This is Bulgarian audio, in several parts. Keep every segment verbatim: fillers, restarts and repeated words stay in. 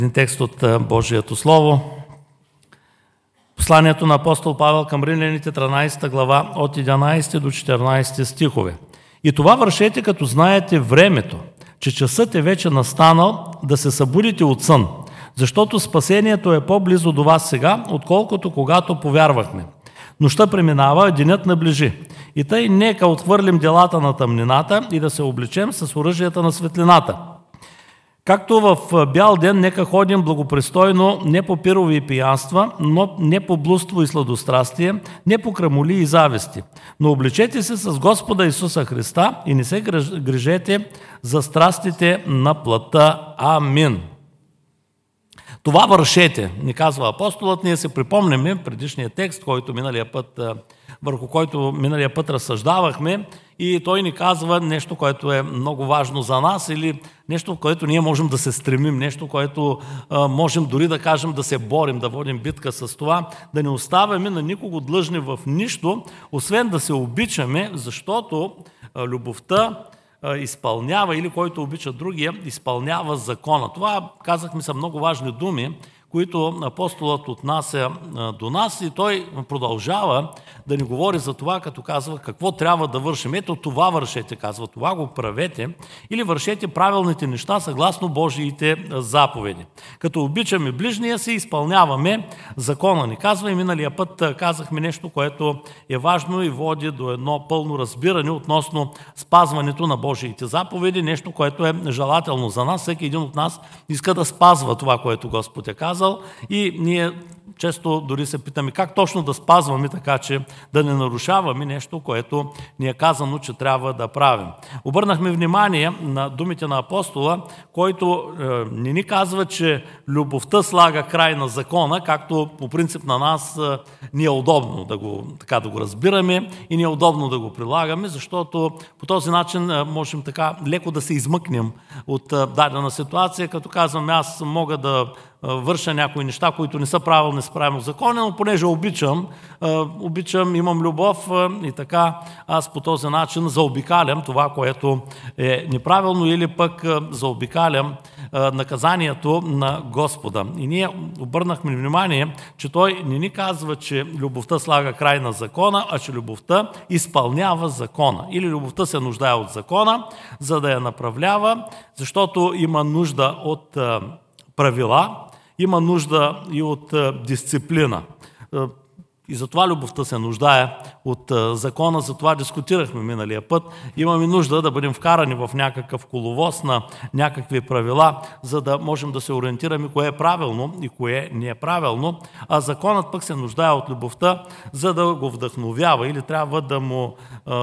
Един текст от Божието Слово. Посланието на апостол Павел към Римляните, тринадесета глава, от единадесети до четиринадесети стихове. И това вършете, като знаете времето, че часът е вече настанал да се събудите от сън, защото спасението е по-близо до вас сега, отколкото когато повярвахме. Нощта преминава, денят наближи. И тъй нека отхвърлим делата на тъмнината и да се облечем с оръжията на светлината. Както в бял ден, нека ходим благопристойно, не по пирови и пиянства, но не по блудство и сладострастие, не по крамоли и зависти. Но облечете се с Господа Исуса Христа и не се грижете за страстите на плътта. Амин. Това вършете, ни казва апостолът. Ние се припомняме предишния текст, който миналия път, върху който миналия път разсъждавахме, и той ни казва нещо, което е много важно за нас, или нещо, в което ние можем да се стремим, нещо, което а, можем дори да кажем да се борим, да водим битка с това, да не оставяме на никого длъжни в нищо, освен да се обичаме, защото а, любовта а, изпълнява, или който обича другия, изпълнява закона. Това, казахме, са много важни думи, които апостолът отнася до нас, и той продължава да ни говори за това, като казва какво трябва да вършим. Ето това вършете, казва, това го правете, или вършете правилните неща съгласно Божиите заповеди. Като обичаме ближния си, изпълняваме закона ни. Казва, и миналия път казахме нещо, което е важно и води до едно пълно разбиране относно спазването на Божиите заповеди, нещо, което е желателно за нас. Всеки един от нас иска да спазва това, което Господ е казал. И ние често дори се питаме как точно да спазваме, така че да не нарушаваме нещо, което ни е казано, че трябва да правим. Обърнахме внимание на думите на апостола, който е, не ни казва, че любовта слага край на закона, както по принцип на нас е, ни е удобно да го, така, да го разбираме и ни е удобно да го прилагаме, защото по този начин е, можем така леко да се измъкнем от е, дадена ситуация, като казваме, аз мога да върша някои неща, които не са правилни спрямо закона, но понеже обичам, обичам, имам любов и така аз по този начин заобикалям това, което е неправилно, или пък заобикалям наказанието на Господа. И ние обърнахме внимание, че той не ни казва, че любовта слага край на закона, а че любовта изпълнява закона. Или любовта се нуждае от закона, за да я направлява, защото има нужда от правила, има нужда и от дисциплина. И затова любовта се нуждае от закона, затова дискутирахме миналия път. Имаме нужда да бъдем вкарани в някакъв коловоз на някакви правила, за да можем да се ориентираме кое е правилно и кое не е правилно. А законът пък се нуждае от любовта, за да го вдъхновява, или трябва да му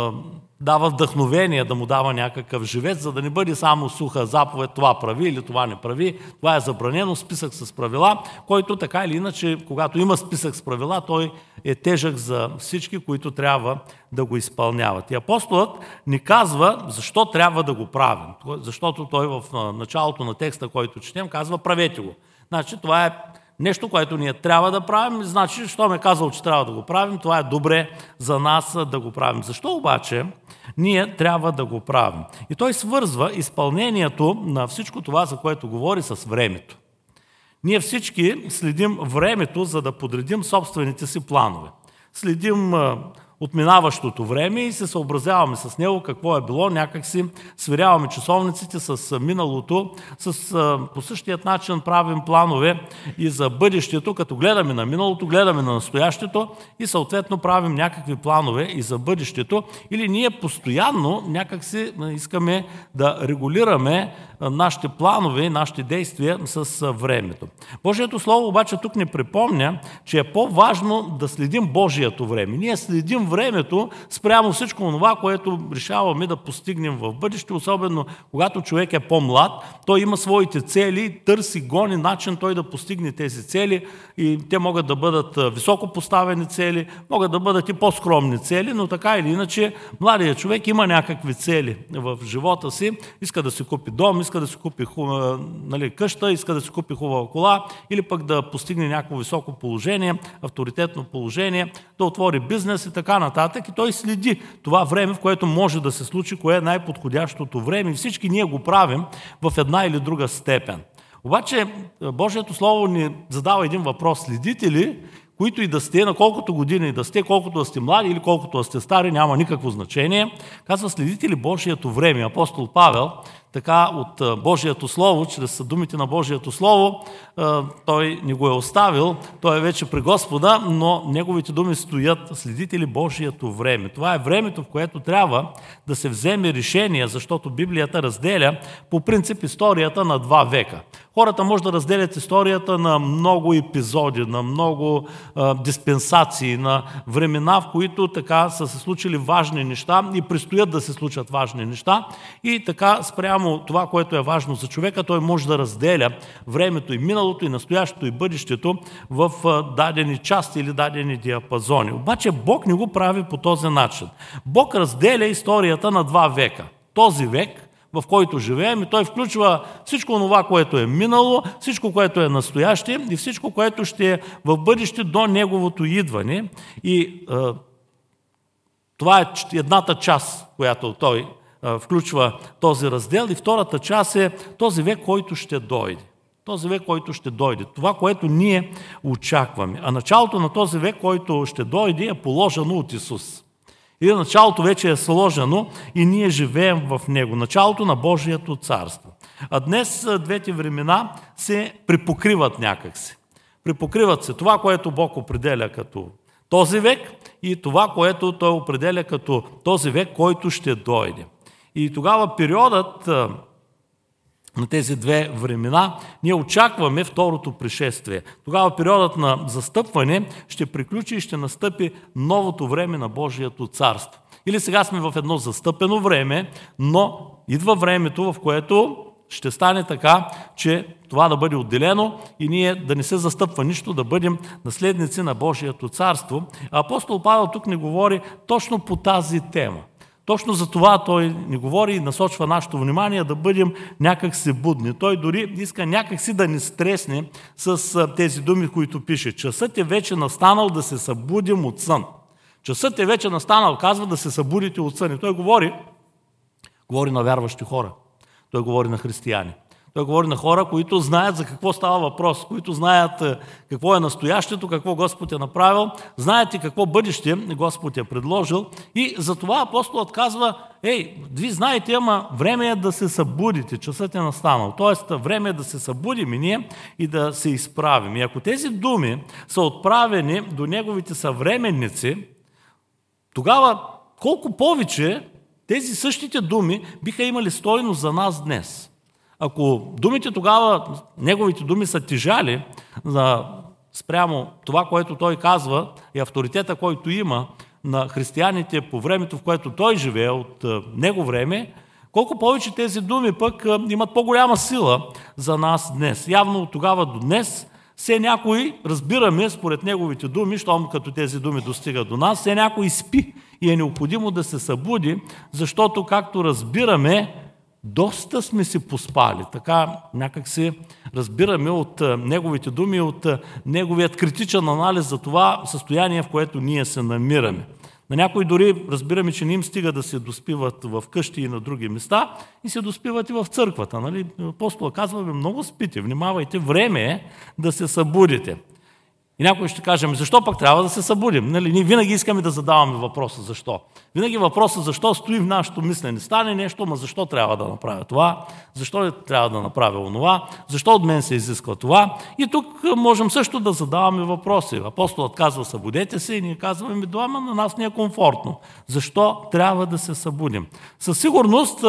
дава вдъхновение, да му дава някакъв живец, за да не бъде само суха заповед, това прави или това не прави, това е забранено, списък с правила, който така или иначе, когато има списък с правила, той е тежък за всички, които трябва да го изпълняват. И апостолът ни казва защо трябва да го правим, защото той в началото на текста, който четем, казва правете го. Значи това е нещо, което ние трябва да правим, значи, що ме казал, че трябва да го правим, това е добре за нас да го правим. Защо обаче ние трябва да го правим? И той свързва изпълнението на всичко това, за което говори, с времето. Ние всички следим времето, за да подредим собствените си планове. Следим отминаващото време и се съобразяваме с него, какво е било, някак си сверяваме часовниците с миналото, с, по същият начин правим планове и за бъдещето, като гледаме на миналото, гледаме на настоящето и съответно правим някакви планове и за бъдещето, или ние постоянно някак си искаме да регулираме нашите планове и нашите действия с времето. Божието Слово обаче тук ни припомня, че е по-важно да следим Божието време. Ние следим времето спрямо всичко това, което решаваме да постигнем в бъдеще, особено когато човек е по-млад, той има своите цели, търси, гони начин той да постигне тези цели, и те могат да бъдат високо поставени цели, могат да бъдат и по-скромни цели, но така или иначе младият човек има някакви цели в живота си, иска да си купи дом, иска да си купи хубава, нали, къща, иска да си купи хубава кола, или пък да постигне някакво високо положение, авторитетно положение, да отвори бизнес и така нататък. И той следи това време, в което може да се случи, кое е най-подходящото време. И всички ние го правим в една или друга степен. Обаче Божието Слово ни задава един въпрос. Следите ли, които и да сте, на колкото години да сте, колкото да сте млади или колкото да сте стари, няма никакво значение. Казва, следите ли Божието време? Апостол Павел, така от Божието Слово, чрез думите на Божието Слово, той ни го е оставил, той е вече при Господа, но неговите думи стоят, следите ли Божието време? Това е времето, в което трябва да се вземе решение, защото Библията разделя по принцип историята на два века. Хората може да разделят историята на много епизоди, на много а, диспенсации, на времена, в които така са се случили важни неща и предстоят да се случат важни неща. И така спрямо това, което е важно за човека, той може да разделя времето и миналото, и настоящето, и бъдещето в а, дадени части или дадени диапазони. Обаче Бог не го прави по този начин. Бог разделя историята на два века. Този век, в който живеем, и той включва всичко това, което е минало, всичко, което е настояще и всичко, което ще е в бъдеще до неговото идване. И е, това е едната част, която той е, включва този раздел, и втората част е този век, който ще дойде. Този век, който ще дойде. Това, което ние очакваме. А началото на този век, който ще дойде, е положено от Исус. И началото вече е сложено и ние живеем в него. Началото на Божието царство. А днес двете времена се припокриват някакси. Припокриват се това, което Бог определя като този век, и това, което Той определя като този век, който ще дойде. И тогава периодът на тези две времена, ние очакваме второто пришествие. Тогава периодът на застъпване ще приключи и ще настъпи новото време на Божието царство. Или сега сме в едно застъпено време, но идва времето, в което ще стане така, че това да бъде отделено и ние да не се застъпва нищо, да бъдем наследници на Божието царство. А апостол Павел тук не говори точно по тази тема. Точно за това той ни говори и насочва нашето внимание да бъдем някакси будни. Той дори иска някакси да ни стресне с тези думи, които пише. Часът е вече настанал да се събудим от сън. Часът е вече настанал, казва, да се събудите от сън. И той говори, говори на вярващи хора. Той говори на християни. Той говори на хора, които знаят за какво става въпрос, които знаят какво е настоящето, какво Господ е направил, знаят и какво бъдеще Господ е предложил. И затова апостолът казва, ей, ви знаете, ама време е да се събудите, часът е настанал. Тоест, време е да се събудим и ние и да се изправим. И ако тези думи са отправени до неговите съвременници, тогава колко повече тези същите думи биха имали стойност за нас днес. Ако думите тогава, неговите думи са тежали за спрямо това, което той казва и авторитета, който има на християните по времето, в което той живее от него време, колко повече тези думи пък имат по-голяма сила за нас днес. Явно от тогава до днес все някой, разбираме според неговите думи, щом като тези думи достигат до нас, все някой спи и е необходимо да се събуди, защото, както разбираме, доста сме си поспали. Така някак се разбираме от неговите думи, от неговият критичен анализ за това състояние, в което ние се намираме. На някои дори разбираме, че не им стига да се доспиват в къщи и на други места и се доспиват и в църквата. Нали? Апостола казва, много спите, внимавайте, време е да се събудите. И някой ще кажем, защо пък трябва да се събудим? Нали? Ние винаги искаме да задаваме въпроса защо. Винаги въпросът защо стои в нашето мислене. Стане нещо, ма защо трябва да направя това? Защо трябва да направя онова? Защо от мен се изисква това? И тук можем също да задаваме въпроси. Апостолът казва, събудете се, и ние казваме, дома на нас не е комфортно. Защо трябва да се събудим? Със сигурност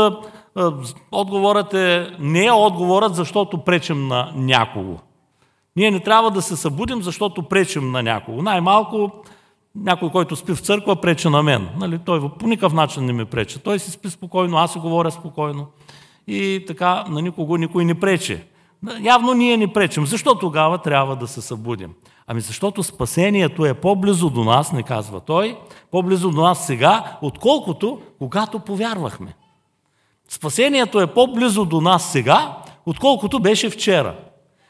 отговорът е, не е отговорът, защото пречим на някого. Ние не трябва да се събудим, защото пречим на някого. Най-малко някой, който спи в църква, пречи на мен. Нали? Той по никакъв начин не ме пречи. Той си спи спокойно, аз си говоря спокойно. И така на никого никой не пречи. Явно ние не пречим. Защо тогава трябва да се събудим? Ами защото спасението е по-близо до нас, не казва той, по-близо до нас сега, отколкото когато повярвахме. Спасението е по-близо до нас сега, отколкото беше вчера.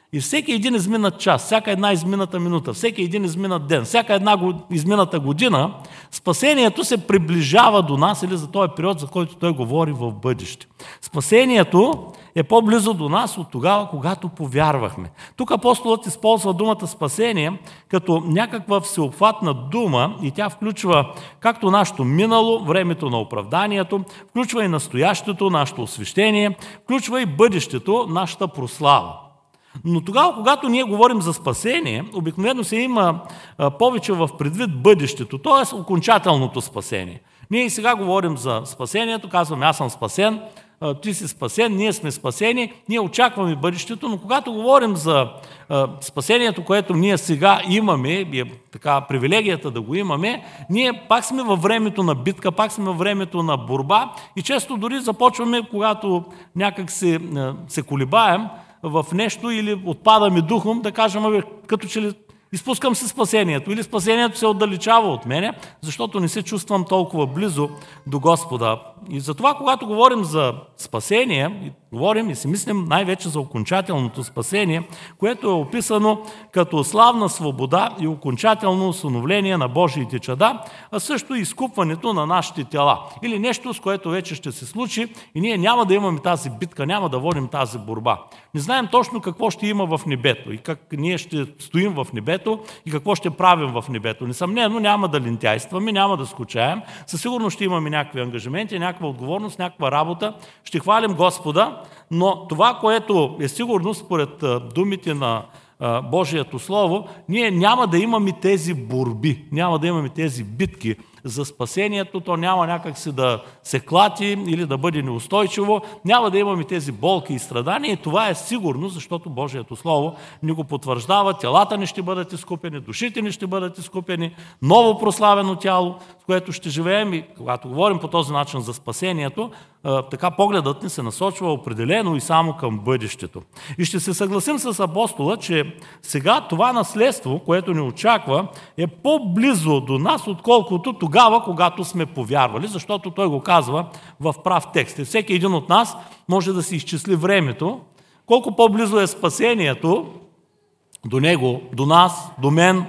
И всеки един изминат час, всяка една измината минута, всеки един изминат ден, всяка една измината година, спасението се приближава до нас или за този период, за който той говори в бъдеще. Спасението е по-близо до нас от тогава, когато повярвахме. Тук апостолът използва думата спасение като някаква всеобхватна дума и тя включва както нашето минало, времето на оправданието, включва и настоящето, нашето освещение, включва и бъдещето, нашата прослава. Но тогава, когато ние говорим за спасение, обикновено се има а, повече в предвид бъдещето, т.е. окончателното спасение. Ние и сега говорим за спасението, казваме аз съм спасен, а, ти си спасен, ние сме спасени, ние очакваме бъдещето, но когато говорим за а, спасението, което ние сега имаме, и е така привилегията да го имаме, ние пак сме във времето на битка, пак сме във времето на борба и често дори започваме, когато някак се, се колебаем в нещо или отпадаме духом, да кажем, абе, като че ли изпускам се спасението или спасението се отдалечава от мене, защото не се чувствам толкова близо до Господа. И затова, когато говорим за спасение, говорим и си мислим най-вече за окончателното спасение, което е описано като славна свобода и окончателно усиновление на Божиите чада, а също и изкупването на нашите тела. Или нещо, с което вече ще се случи и ние няма да имаме тази битка, няма да водим тази борба. Не знаем точно какво ще има в небето и как ние ще стоим в небето и какво ще правим в небето. Несъмнено няма да лентяйстваме, няма да скучаем, със сигурност ще имаме някакви ангажименти, някаква отговорност, някаква работа, ще хвалим Господа, но това, което е сигурно според думите на Божието Слово, ние няма да имаме тези борби, няма да имаме тези битки за спасението, то няма някак си да се клати или да бъде неустойчиво, няма да имаме тези болки и страдания и това е сигурно, защото Божието Слово ни го потвърждава, телата ни ще бъдат изкупени, душите ни ще бъдат изкупени, ново прославено тяло, с което ще живеем и когато говорим по този начин за спасението, така погледът ни се насочва определено и само към бъдещето. И ще се съгласим с апостола, че сега това наследство, което ни очаква, е по-близо до нас, отколкото тогава, когато сме повярвали, защото той го казва в прав текст. И всеки един от нас може да си изчисли времето, колко по-близо е спасението до него, до нас, до мен,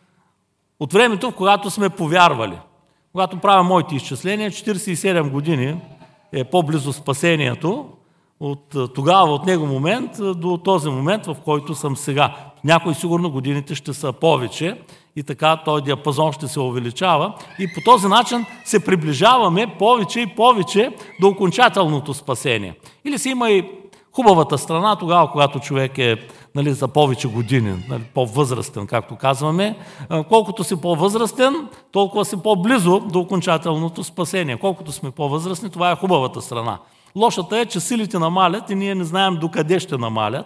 от времето, в когато сме повярвали. Когато правя моите изчисления, четиридесет и седем години е по-близо спасението от тогава, от него момент до този момент, в който съм сега. Някои сигурно годините ще са повече и така този диапазон ще се увеличава и по този начин се приближаваме повече и повече до окончателното спасение. Или си има и хубавата страна тогава, когато човек е, нали, за повече години, нали, по-възрастен, както казваме. Колкото си по-възрастен, толкова си по-близо до окончателното спасение. Колкото сме по-възрастни, това е хубавата страна. Лошата е, че силите намалят и ние не знаем докъде ще намалят,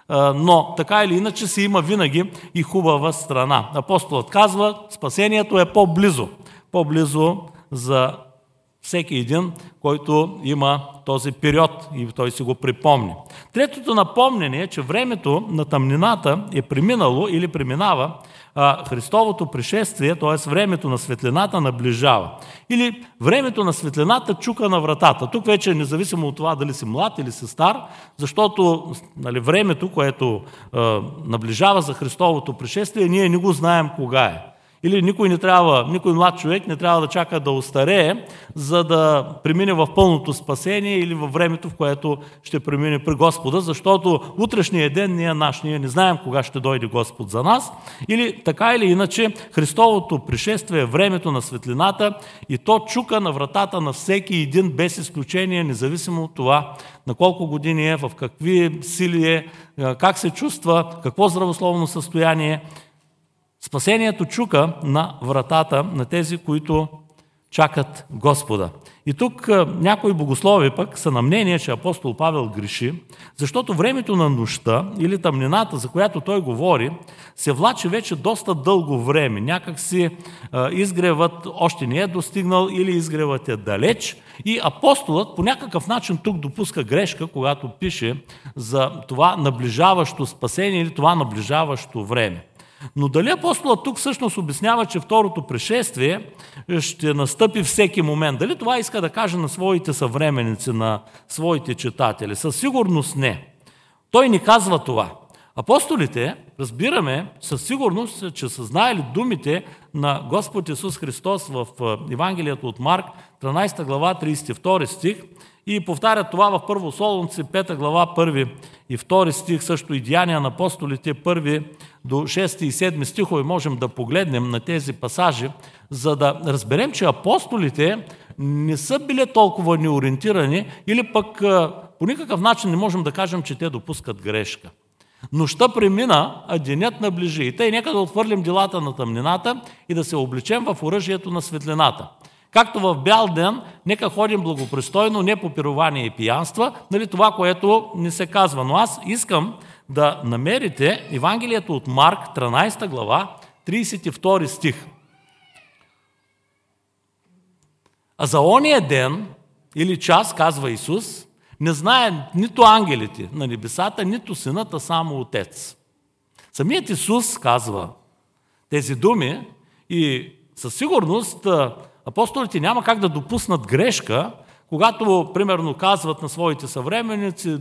но така или иначе си има винаги и хубава страна. Апостолът казва, спасението е по-близо, по-близо за всеки един, който има този период и той си го припомни. Третото напомнение е, че времето на тъмнината е преминало или преминава, а Христовото пришествие, т.е. времето на светлината наближава. Или времето на светлината чука на вратата. Тук вече независимо от това дали си млад или си стар, защото, нали, времето, което е, наближава за Христовото пришествие, ние не го знаем кога е. Или никой не трябва, никой млад човек не трябва да чака да остарее, за да премине в пълното спасение или във времето, в което ще премине при Господа, защото утрешния ден не е наш, ние не знаем кога ще дойде Господ за нас. Или така или иначе, Христовото пришествие е времето на светлината и то чука на вратата на всеки един без изключение, независимо от това на колко години е, в какви сили е, как се чувства, какво здравословно състояние. Спасението чука на вратата на тези, които чакат Господа. И тук някои богослови пък са на мнение, че апостол Павел греши, защото времето на нощта или тъмнината, за която той говори, се влачи вече доста дълго време. Някак си а, изгревът още не е достигнал или изгревът е далеч и апостолът по някакъв начин тук допуска грешка, когато пише за това наближаващо спасение или това наближаващо време. Но дали апостолът тук всъщност обяснява, че второто пришествие ще настъпи всеки момент? Дали това иска да каже на своите съвременници, на своите читатели? Със сигурност не. Той ни казва това. Апостолите, разбираме със сигурност, че са знаели думите на Господ Исус Христос в Евангелието от Марк, тринадесета глава, тридесет и втори стих, и повтарят това в Първо Солунци, пета глава, първи и втори стих, също и Деяния на апостолите, първи до шести и седми стихове. Можем да погледнем на тези пасажи, за да разберем, че апостолите не са били толкова неориентирани или пък по никакъв начин не можем да кажем, че те допускат грешка. Нощта премина, а денят наближи. И тъй нека да отхвърлим делата на тъмнината и да се облечем в оръжието на светлината. Както в бял ден, нека ходим благопристойно, не по пирование и пиянства, нали, това, което ни се казва. Но аз искам да намерите Евангелието от Марк, тринадесета глава, тридесет и втори стих. А за ония ден или час, казва Исус, не знае нито ангелите на небесата, нито синът, а само Отец. Самият Исус казва тези думи и със сигурност апостолите няма как да допуснат грешка, когато, примерно, казват на своите съвременници,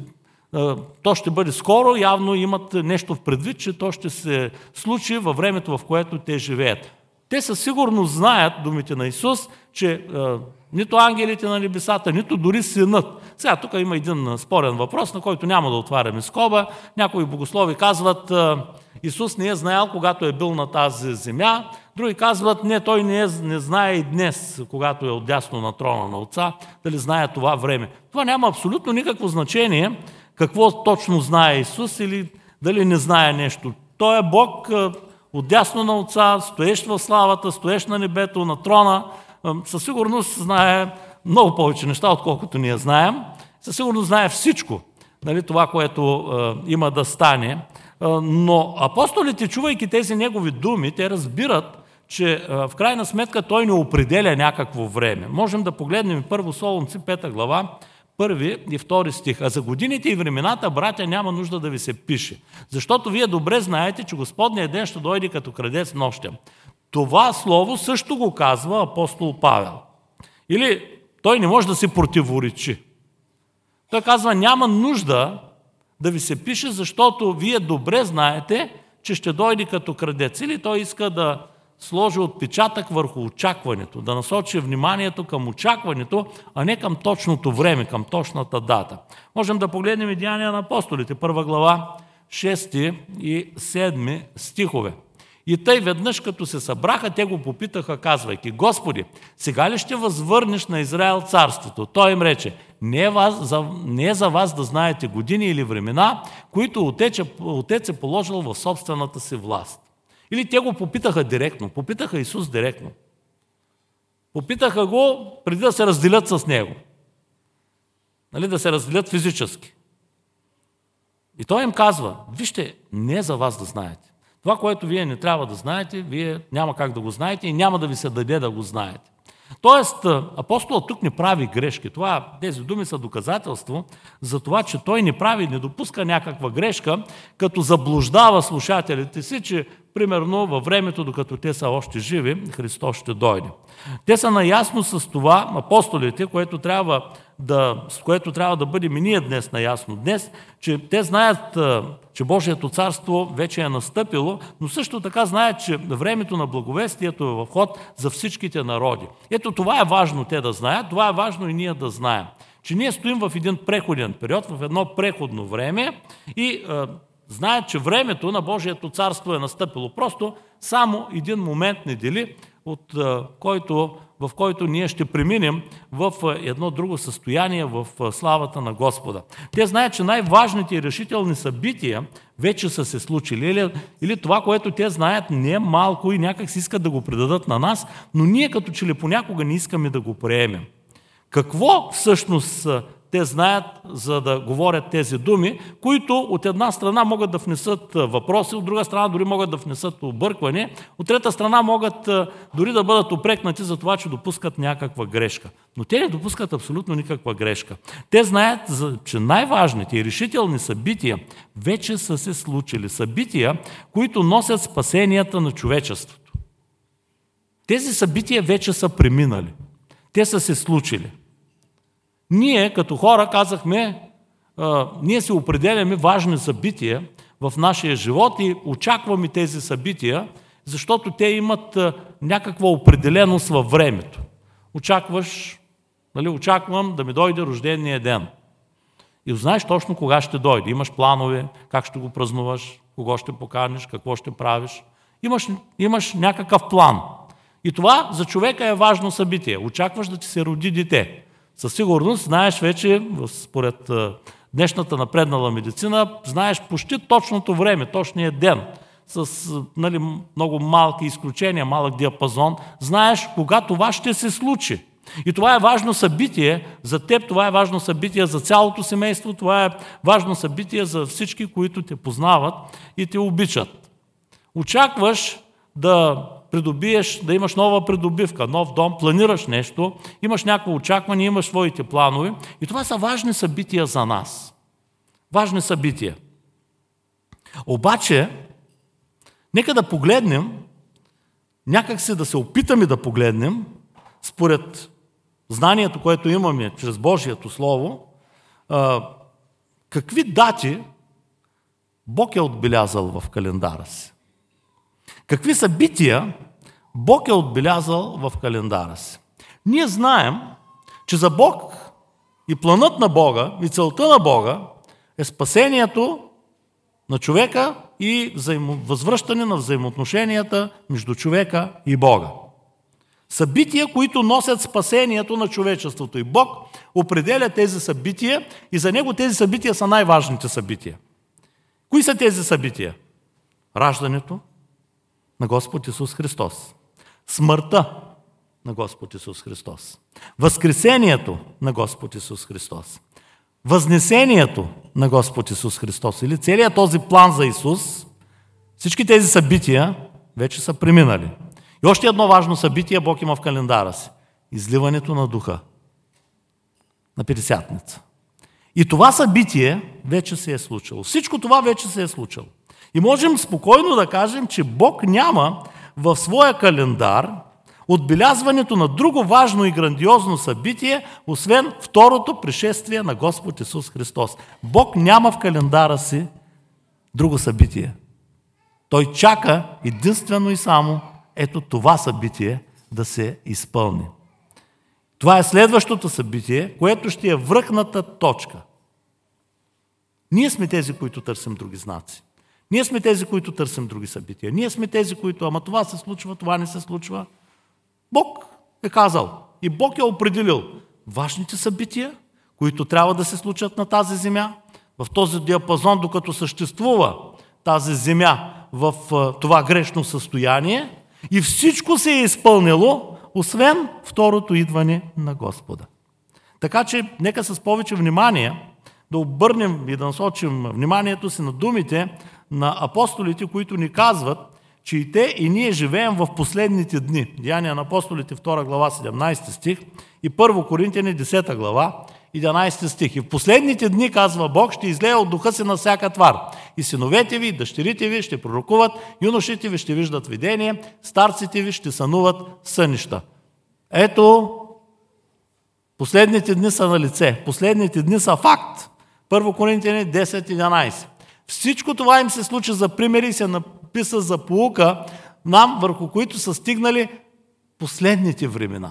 то ще бъде скоро, явно имат нещо в предвид, че то ще се случи във времето, в което те живеят. Те със сигурност знаят думите на Исус, че е, нито ангелите на небесата, нито дори синът. Сега тук има един спорен въпрос, на който няма да отваряме скоба. Някои богослови казват, е, Исус не е знаел, когато е бил на тази земя. Други казват, не, той не, е, не знае и днес, когато е отдясно на трона на Отца, дали знае това време. Това няма абсолютно никакво значение, какво точно знае Исус или дали не знае нещо. Той е Бог, е, отдясно на Отца, стоещ в славата, стоещ на небето, на трона, със сигурност знае много повече неща, отколкото ние знаем. Със сигурност знае всичко, нали, това, което е, има да стане. Е, но апостолите, чувайки тези негови думи, те разбират, че е, в крайна сметка той не определя някакво време. Можем да погледнем Първо Солунци, пета глава, първи и втори стих. А за годините и времената, братя, няма нужда да ви се пише. Защото вие добре знаете, че Господният ден ще дойде като крадец нощем. Това слово също го казва апостол Павел. Или той не може да се противоречи. Той казва, няма нужда да ви се пише, защото вие добре знаете, че ще дойде като крадец. Или той иска да сложи отпечатък върху очакването, да насочи вниманието към очакването, а не към точното време, към точната дата. Можем да погледнем и Деяния на апостолите, първа глава, шести и седми стихове. И тъй веднъж, като се събраха, те го попитаха, казвайки, Господи, сега ли ще възвърнеш на Израел царството? Той им рече, не е, вас, за, не е за вас да знаете години или времена, които отец, отец е положил в собствената си власт. Или те го попитаха директно, попитаха Исус директно. Попитаха го преди да се разделят с него. Нали, да се разделят физически. И той им казва, вижте, не е за вас да знаете. Това, което вие не трябва да знаете, вие няма как да го знаете и няма да ви се даде да го знаете. Тоест, апостолът тук не прави грешки. Това, тези думи са доказателство за това, че той не прави, не допуска някаква грешка, като заблуждава слушателите си, че примерно във времето, докато те са още живи, Христос ще дойде. Те са наясно с това, апостолите, което трябва да, с което трябва да бъдем и ние днес наясно. Днес, че те знаят, че Божието царство вече е настъпило, но също така знаят, че времето на благовестието е в ход за всичките народи. Ето това е важно те да знаят, това е важно и ние да знаем. Че ние стоим в един преходен период, в едно преходно време и е, знаят, че времето на Божието царство е настъпило. Просто само един момент не дели, от е, който, в който ние ще преминем в едно друго състояние в славата на Господа. Те знаят, че най-важните и решителни събития вече са се случили. Или, или това, което те знаят, не е малко и някак си искат да го предадат на нас, но ние като че ли понякога не искаме да го приемем. Какво всъщност те знаят, за да говорят тези думи, които от една страна могат да внесат въпроси, от друга страна дори могат да внесат объркване, от трета страна могат дори да бъдат упрекнати за това, че допускат някаква грешка. Но те не допускат абсолютно никаква грешка. Те знаят, че най-важните и решителни събития вече са се случили. Събития, които носят спасенията на човечеството. Тези събития вече са преминали. Те са се случили. Ние като хора казахме, а, ние си определяме важни събития, в нашия живот и очакваме тези събития, защото те имат някаква определеност във времето. Очакваш, нали, очаквам да ми дойде рождения ден. И знаеш точно кога ще дойде. Имаш планове, как ще го празнуваш, кого ще поканиш, какво ще правиш. Имаш, имаш някакъв план. И това за човека е важно събитие. Очакваш да ти се роди дете. Със сигурност знаеш вече, според днешната напреднала медицина, знаеш почти точното време, точния ден, с нали, много малки изключения, малък диапазон. Знаеш кога това ще се случи. И това е важно събитие за теб, това е важно събитие за цялото семейство, това е важно събитие за всички, които те познават и те обичат. Очакваш да придобиеш, да имаш нова придобивка, нов дом, планираш нещо, имаш някакво очакване, имаш своите планове и това са важни събития за нас. Важни събития. Обаче, нека да погледнем, някак се да се опитаме да погледнем, според знанието, което имаме чрез Божието Слово, какви дати Бог е отбелязал в календара си. Какви събития Бог е отбелязал в календара си. Ние знаем, че за Бог и планът на Бога, и целта на Бога е спасението на човека и взаимо... възвръщане на взаимоотношенията между човека и Бога. Събития, които носят спасението на човечеството. И Бог определя тези събития и за Него тези събития са най-важните събития. Кои са тези събития? Раждането на Господ Исус Христос. Смъртта на Господ Исус Христос. Възкресението на Господ Исус Христос. Възнесението на Господ Исус Христос. Или целият този план за Исус, всички тези събития вече са преминали. И още едно важно събитие Бог има в календара си. Изливането на Духа на Петдесятница. И това събитие вече се е случило. Всичко това вече се е случило. И можем спокойно да кажем, че Бог няма в своя календар отбелязването на друго важно и грандиозно събитие, освен второто пришествие на Господ Исус Христос. Бог няма в календара си друго събитие. Той чака единствено и само ето това събитие да се изпълни. Това е следващото събитие, което ще е връхната точка. Ние сме тези, които търсим други знаци. Ние сме тези, които търсим други събития. Ние сме тези, които, ама това се случва, това не се случва. Бог е казал и Бог е определил важните събития, които трябва да се случат на тази земя, в този диапазон, докато съществува тази земя в това грешно състояние и всичко се е изпълнило, освен второто идване на Господа. Така че, нека с повече внимание да обърнем и да насочим вниманието си на думите на апостолите, които ни казват, че и те, и ние живеем в последните дни. Деяния на апостолите, втора глава, седемнайсети стих и първо Коринтяни, десета глава, единайсети стих. И в последните дни, казва Бог, ще излее от духа си на всяка твар. И синовете ви, и дъщерите ви ще пророкуват, юношите ви ще виждат видение, старците ви ще сънуват сънища. Ето, последните дни са на лице. Последните дни са факт. първо Коринтяни, десет единайсет. Всичко това им се случи за примери и се написа за поука нам, върху които са стигнали последните времена.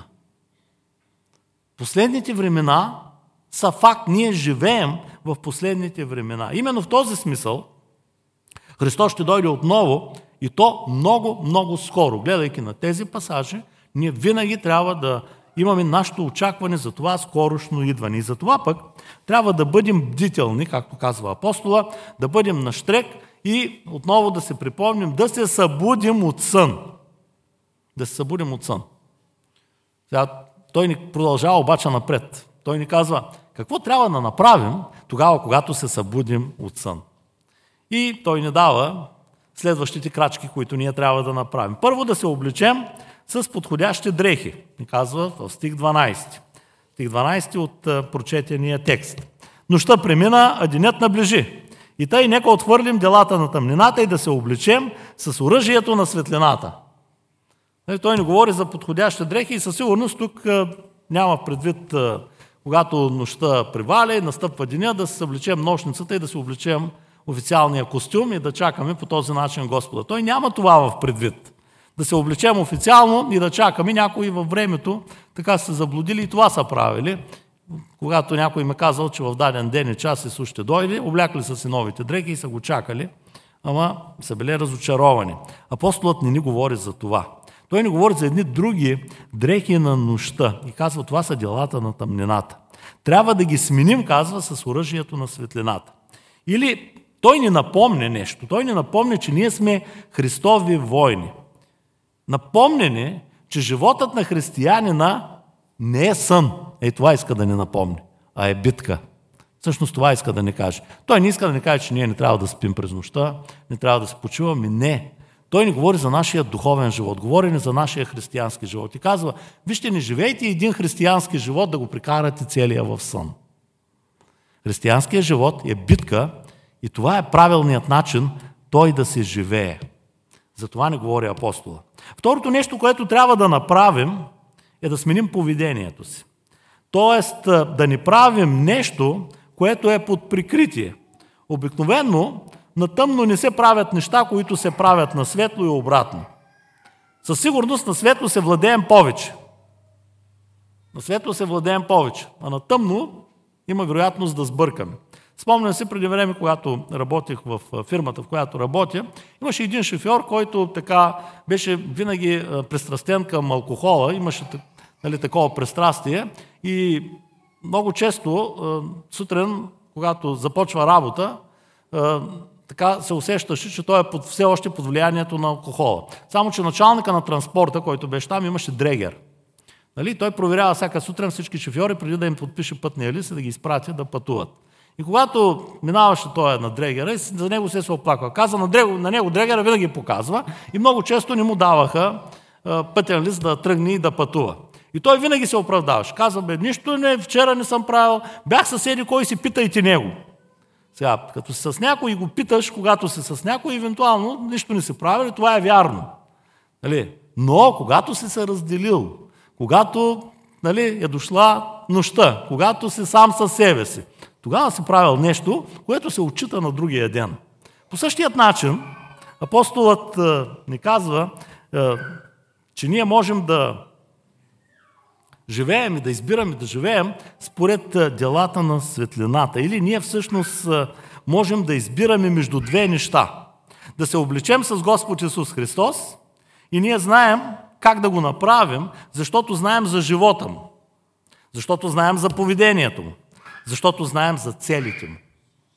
Последните времена са факт. Ние живеем в последните времена. Именно в този смисъл Христос ще дойде отново и то много, много скоро. Гледайки на тези пасажи, ние винаги трябва да имаме нашето очакване за това скорошно идване. И за това пък трябва да бъдем бдителни, както казва апостола, да бъдем нащрек и отново да се припомним, да се събудим от сън. Да се събудим от сън. Сега, той ни продължава обаче напред. Той ни казва, какво трябва да направим тогава, когато се събудим от сън. И той ни дава следващите крачки, които ние трябва да направим. Първо да се облечем с подходящи дрехи, ни казва в стих дванайсети. Стих дванайсети от прочетения текст. Нощта премина, а денят наближи. И тъй нека отхвърлим делата на тъмнината и да се облечем с оръжието на светлината. Той ни говори за подходящи дрехи и със сигурност тук няма предвид, когато нощта привали, настъпва деня, да се съблечем нощницата и да се облечем официалния костюм и да чакаме по този начин Господа. Той няма това в предвид. Да се облечем официално и да чакаме. Някои във времето така са заблудили и това са правили. Когато някой ме казал, че в даден ден и час Исус ще дойде, облякли са си новите дрехи и са го чакали, ама са били разочаровани. Апостолът не ни говори за това. Той ни говори за едни други дрехи на нощта и казва, това са делата на тъмнината. Трябва да ги сменим, казва, с оръжието на светлината. Или той ни напомня нещо. Той ни напомня, че ние сме Христови войни. Напомняне, че животът на християнина не е сън. Е, това иска да ни напомни, а е битка. Всъщност това иска да ни каже. Той не иска да ни каже, че ние не трябва да спим през нощта, не трябва да се почиваме. Не. Той ни говори за нашия духовен живот, говори ни за нашия християнски живот и казва, вижте, не живейте един християнски живот да го прикарате целия в сън. Християнският живот е битка и това е правилният начин той да се живее. За това не говори апостола. Второто нещо, което трябва да направим, е да сменим поведението си. Тоест да не правим нещо, което е под прикритие. Обикновено на тъмно не се правят неща, които се правят на светло и обратно. Със сигурност на светло се владеем повече. На светло се владеем повече, а на тъмно има вероятност да сбъркаме. Спомням се преди време, когато работех в фирмата, в която работя, имаше един шофьор, който така беше винаги пристрастен към алкохола, имаше нали, такова пристрастие и много често сутрин, когато започва работа, така се усещаше, че той е под, все още под влиянието на алкохола. Само, че началника на транспорта, който беше там, имаше дрегер. Нали? Той проверява всяка сутрин всички шофьори, преди да им подпише пътния лист и да ги изпрати да пътуват. И когато минаваше той на дрегера, за него се се оплаква. Каза на, дрего, на него дрегера винаги показва и много често не му даваха а, пътен лист да тръгне и да пътува. И той винаги се оправдаваше. Казва, бе, нищо не, вчера не съм правил, бях съседи, кой си, питайте него. Сега, като си с някой и го питаш, когато си с някой, евентуално нищо не си правили, това е вярно. Нали? Но когато си се разделил, когато нали, е дошла нощта, когато си сам със себе си, тогава си правил нещо, което се отчита на другия ден. По същият начин, апостолът е, ни казва, е, че ние можем да живеем и да избираме да живеем според делата на светлината. Или ние всъщност можем да избираме между две неща. Да се облечем с Господ Исус Христос и ние знаем как да го направим, защото знаем за живота му, защото знаем за поведението му, защото знаем за целите му.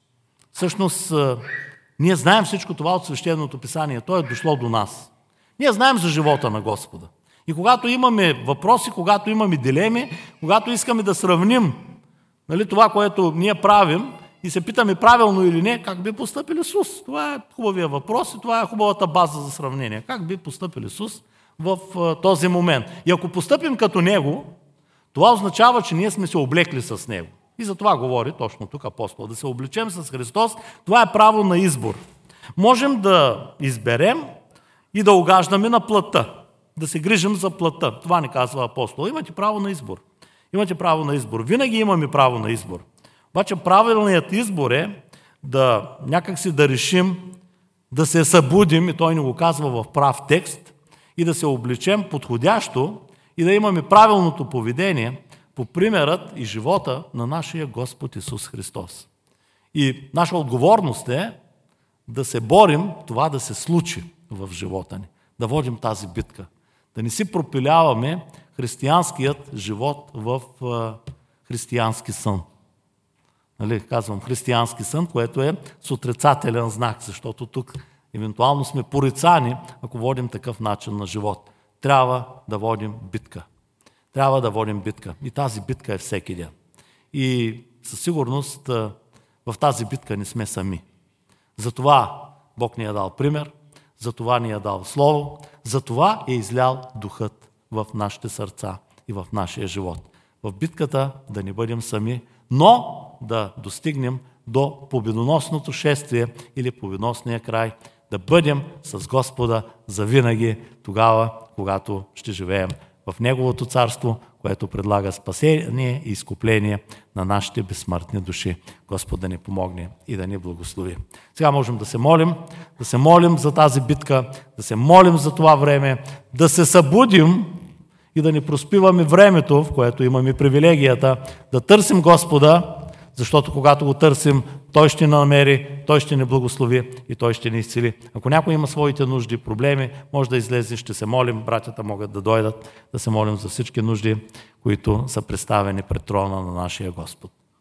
Всъщност, ние знаем всичко това от Свещеното Писание. То е дошло до нас. Ние знаем за живота на Господа. И когато имаме въпроси, когато имаме дилеми, когато искаме да сравним нали, това, което ние правим и се питаме правилно или не, как би постъпил Исус? Това е хубавия въпрос и това е хубавата база за сравнение. Как би постъпил Исус в този момент? И ако постъпим като Него, това означава, че ние сме се облекли с Него. И за това говори точно тук апостол. Да се облечем с Христос, това е право на избор. Можем да изберем и да угаждаме на плътта. Да се грижим за плътта. Това ни казва апостол. Имате право на избор. Имате право на избор. Винаги имаме право на избор. Обаче правилният избор е да някакси да решим, да се събудим, и той ни го казва в прав текст, и да се облечем подходящо и да имаме правилното поведение по примерът и живота на нашия Господ Исус Христос. И наша отговорност е да се борим това да се случи в живота ни. Да водим тази битка. Да не си пропиляваме християнският живот в а, християнски сън. Нали, казвам християнски сън, което е с отрицателен знак, защото тук евентуално сме порицани, ако водим такъв начин на живот. Трябва да водим битка. Трябва да водим битка. И тази битка е всеки ден. И със сигурност в тази битка не сме сами. Затова Бог ни е дал пример, затова ни е дал Слово, затова е излял Духът в нашите сърца и в нашия живот. В битката да не бъдем сами, но да достигнем до победоносното шествие или победоносния край, да бъдем с Господа завинаги тогава, когато ще живеем в Неговото царство, което предлага спасение и изкупление на нашите безсмъртни души. Господ да ни помогне и да ни благослови. Сега можем да се молим, да се молим за тази битка, да се молим за това време, да се събудим и да не проспиваме времето, в което имаме привилегията да търсим Господа, защото когато го търсим, Той ще намери, Той ще ни благослови и Той ще ни изцели. Ако някой има своите нужди, проблеми, може да излезе, ще се молим, братята могат да дойдат, да се молим за всички нужди, които са представени пред трона на нашия Господ.